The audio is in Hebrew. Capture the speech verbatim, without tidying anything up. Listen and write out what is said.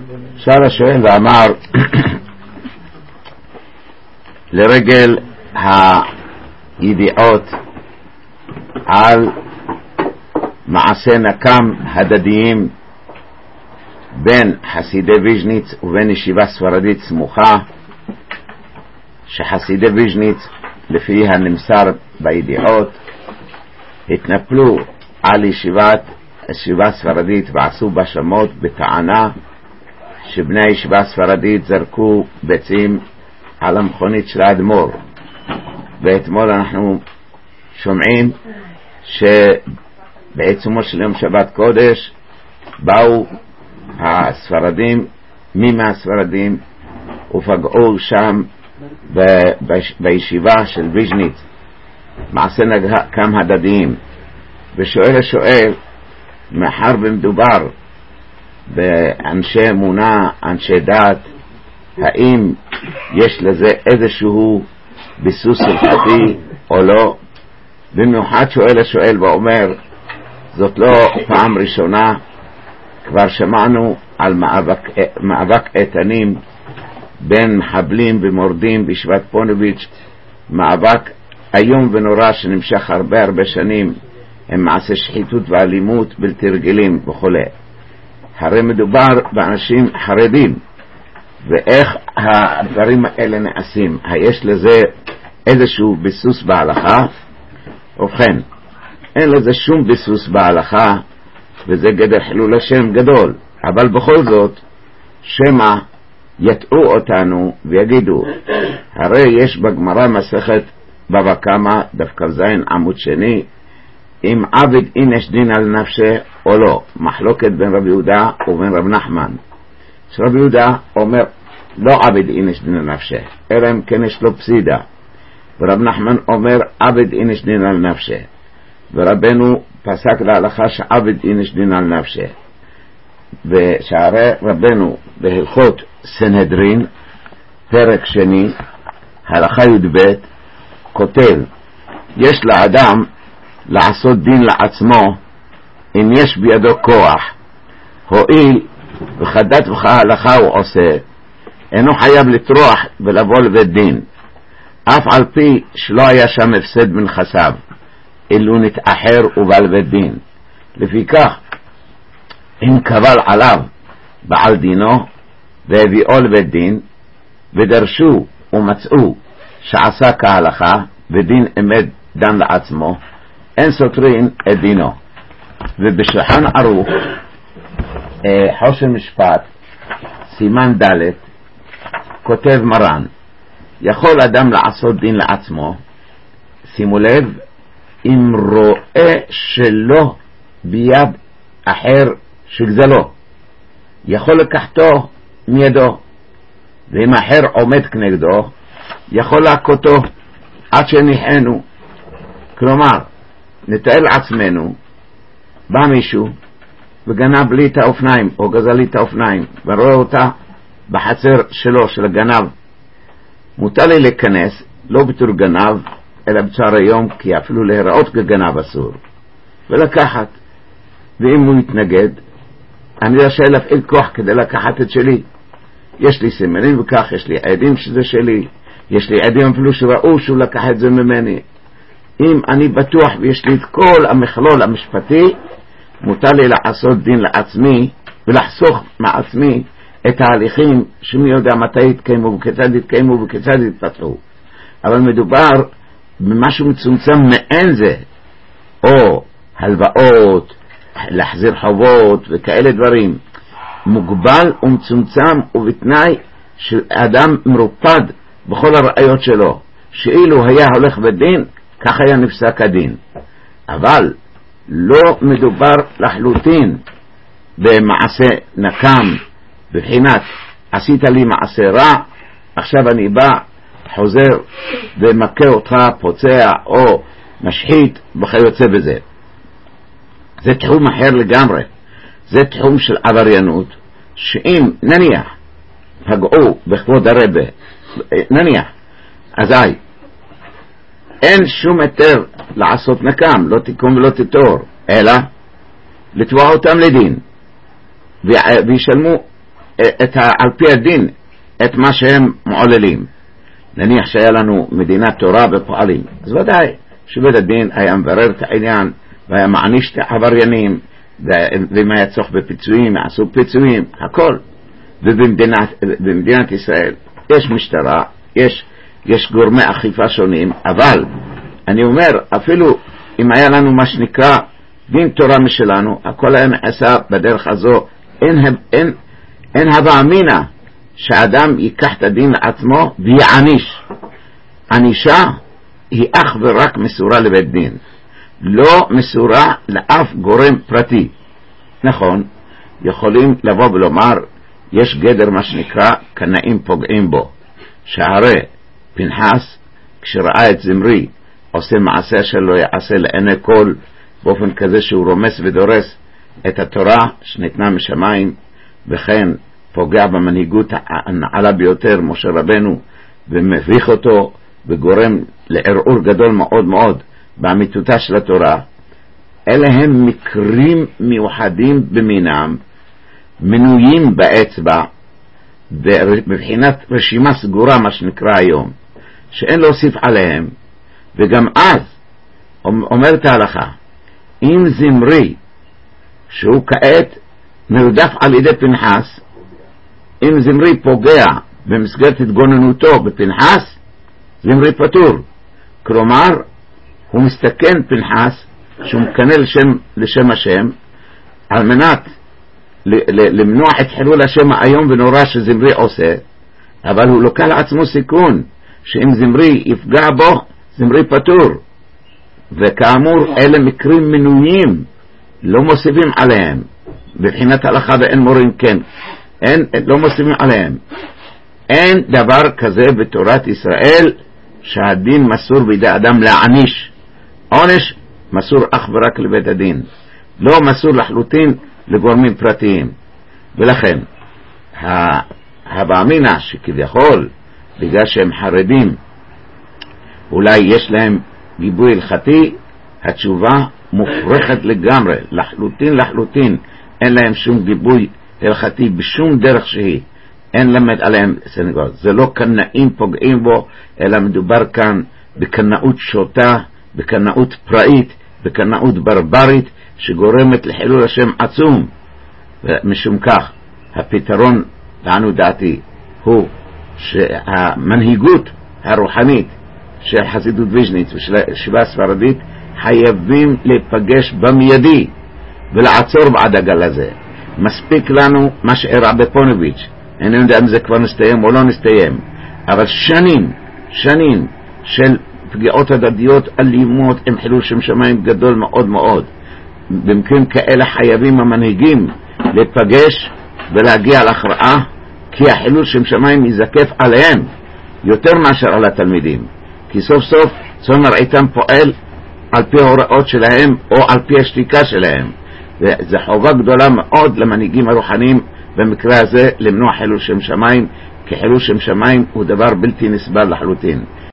שאל השואל ואמר לרגל הידיעות על מעשה נקם הדדיים בין חסידי ויז'ניץ ובין ישיבה ספרדית סמוכה, שחסידי ויז'ניץ לפי הנמסר בידיעות התנפלו על ישיבת ישיבה ספרדית ועשו בה שמות בטענה שבני הישיבה הספרדית זרקו ביצים על המכונית של האדמו"ר. ואתמול אנחנו שומעים שבעיצומו של יום שבת קודש באו הספרדים, מי מהספרדים, ופגעו שם בישיבה של ויז'ניץ מעשה נקם הדדיים. ושואל השואל, מאחר ומדובר באנשי אמונה, אנשי דת, האם יש לזה איזשהו ביסוס הלכתי או לא? במיוחד שואל השואל ואומר, זאת לא פעם ראשונה, כבר שמענו על מאבק, מאבק איתנים בין מחבלים ומורדים בישיבת פונוביץ', מאבק איום ונורא שנמשך הרבה הרבה שנים, עם מעשה שחיתות ואלימות בלתי רגילים וכו'. הרי מדובר באנשים חרדים, ואיך הדברים האלה נעשים? יש לזה איזשהו ביסוס בהלכה? ובכן, אין לזה שום ביסוס בהלכה, וזה גדר חילול השם גדול. אבל בכל זאת, שמא יטעו אותנו ויגידו, הרי יש בגמרא מסכת בבא קמא דף כ"ז עמוד שני, אם עבד אינש דין על נפשה או לא, מחלוקת בין רבי יהודה ובין רב נחמן. רבי יהודה אומר לא עבד אינש דין על נפשה, אלא אם כן יש לו פסידה, ורב נחמן אומר עבד אינש דין על נפשה, ורבנו פסק להלכה שעבד אינש דין על נפשה. ושערי רבנו בהלכות סנהדרין פרק שני הלכה י"ב כותב, יש לאדם לעשות דין לעצמו אם יש בידו כוח, הואיל וכדת וכהלכה הוא עושה, אינו חייב לטרוח ולבוא לבית דין, אף על פי שלא היה שם הפסד מנכסיו, אילו נתאחר ובא לבית דין. לפיכך אם קבל עליו בעל דינו והביאו לבית דין ודרשו ומצאו שעשה כהלכה ודין אמת דן לעצמו, אין סותרין את דינו. ובשולחן ערוך חושן משפט סימן ד' כותב מרן, יכול אדם לעשות דין לעצמו, שימו לב, אם רואה שלא ביד אחר שגזלו, יכול לקחתו מידו, ואם אחר עומד כנגדו יכול להכותו עד שניחנו. כלומר, נתאר לעצמנו, בא מישהו וגנב לי את האופניים או גזל לי את האופניים ורואה אותה בחצר שלו, של הגנב, מותר לי להיכנס לא בתור גנב אלא בצער היום, כי אפילו להיראות כגנב אסור, ולקחת. ואם הוא יתנגד, אני רשאי להפעיל כוח כדי לקחת את שלי. יש לי סימנים וכך, יש לי עדים שזה שלי, יש לי עדים אפילו שראו שהוא לקח את זה ממני. אם אני בטוח ויש לי את כל המכלול המשפטי, מותר לי לעשות דין לעצמי ולחסוך מעצמי את ההליכים שמי יודע מתי יתקיימו וכיצד יתקיימו וכיצד יתפתחו. אבל מדובר במשהו מצומצם מעין זה, או הלוואות, להחזיר חובות וכאלה דברים, מוגבל ומצומצם ובתנאי שאדם מרופד בכל הראיות שלו, שאילו היה הולך בדין כך היה נפסק הדין. אבל לא מדובר לחלוטין במעשה נקם, בבחינת עשית לי מעשה רע, עכשיו אני בא חוזר ומכה אותך, פוצע או משחית וכיוצא בזה. זה תחום אחר לגמרי, זה תחום של עבריינות, שאם נניח פגעו בכבוד הרבה, נניח, אזי אין שום היתר לעשות נקם, לא תיקום ולא תתור, אלא לתבוע אותם לדין וישלמו את ה, על פי הדין את מה שהם מעוללים. נניח שהיה לנו מדינת תורה ופועלים, אז ודאי שבית הדין היה מברר את העניין והיה מעניש את העבריינים, ואם היה צורך בפיצויים יעשו פיצויים, הכל. ובמדינת במדינת ישראל יש משטרה, יש, יש גורמי אכיפה שונים, אבל אני אומר, אפילו אם היה לנו מה שנקרא דין תורה משלנו, הכל היה נעשה בדרך הזו. אין, אין, אין הווה אמינה שאדם ייקח את הדין לעצמו ויעניש. ענישה היא אך ורק מסורה לבית דין, לא מסורה לאף גורם פרטי. נכון, יכולים לבוא ולומר, יש גדר מה שנקרא קנאים פוגעים בו, שהרי פנחס כשראה את זמרי עושה מעשה שלא יעשה לעיני כל, באופן כזה שהוא רומס ודורס את התורה שניתנה משמיים, וכן פוגע במנהיגות הנעלה ביותר משה רבנו, ומביך אותו וגורם לערעור גדול מאוד מאוד באמיתותה של התורה. אלה הם מקרים מיוחדים במינם, מנויים באצבע בבחינת רשימה סגורה מה שנקרא היום, שאין להוסיף עליהם. וגם אז אומרת ההלכה, אם זמרי שהוא כעת נרדף על ידי פנחס, אם זמרי פוגע במסגרת התגוננותו בפנחס, זמרי פטור. כלומר הוא מסתכן פנחס שהוא מקנה לשם, לשם השם, על מנת למנוע את חילול השם האיום ונורא שזמרי עושה, אבל הוא לוקח לעצמו סיכון שאם זמרי יפגע בו, זמרי פטור. וכאמור אלה מקרים מנויים, לא מוסיפים עליהם בבחינת הלכה ואין מורים, כן, אין, לא מוסיפים עליהם. אין דבר כזה בתורת ישראל שהדין מסור בידי אדם להעניש. עונש מסור אך ורק לבית הדין, לא מסור לחלוטין לגורמים פרטיים. ולכן הבאמינה שכביכול בגלל שהם חרדים אולי יש להם גיבוי הלכתי, התשובה מופרכת לגמרי, לחלוטין לחלוטין אין להם שום גיבוי הלכתי בשום דרך שהיא, אין למד עליהם סנגור. זה לא קנאים פוגעים בו, אלא מדובר כאן בקנאות שוטה, בקנאות פראית, בקנאות ברברית שגורמת לחילול השם עצום. ומשום כך הפתרון לענו דעתי הוא שהמנהיגות הרוחנית של חסידות ויז'ניץ ושל הישיבה הספרדית חייבים להיפגש במיידי ולעצור בעד הגל הזה. מספיק לנו מה שאירע בפונוביץ', אני יודע אם זה כבר נסתיים או לא נסתיים, אבל שנים שנים של פגיעות הדדיות אלימות עם חילול שם שמיים גדול מאוד מאוד. במקרים כאלה חייבים המנהיגים להיפגש ולהגיע להכרעה, כי החילול שם שמיים יזקף עליהם יותר מאשר על התלמידים, כי סוף סוף צאן מרעיתם פועל על פי ההוראות שלהם או על פי השתיקה שלהם, וזו חובה גדולה מאוד למנהיגים הרוחניים במקרה הזה למנוע חילול שם שמיים, כי חילול שם שמיים הוא דבר בלתי נסבל לחלוטין.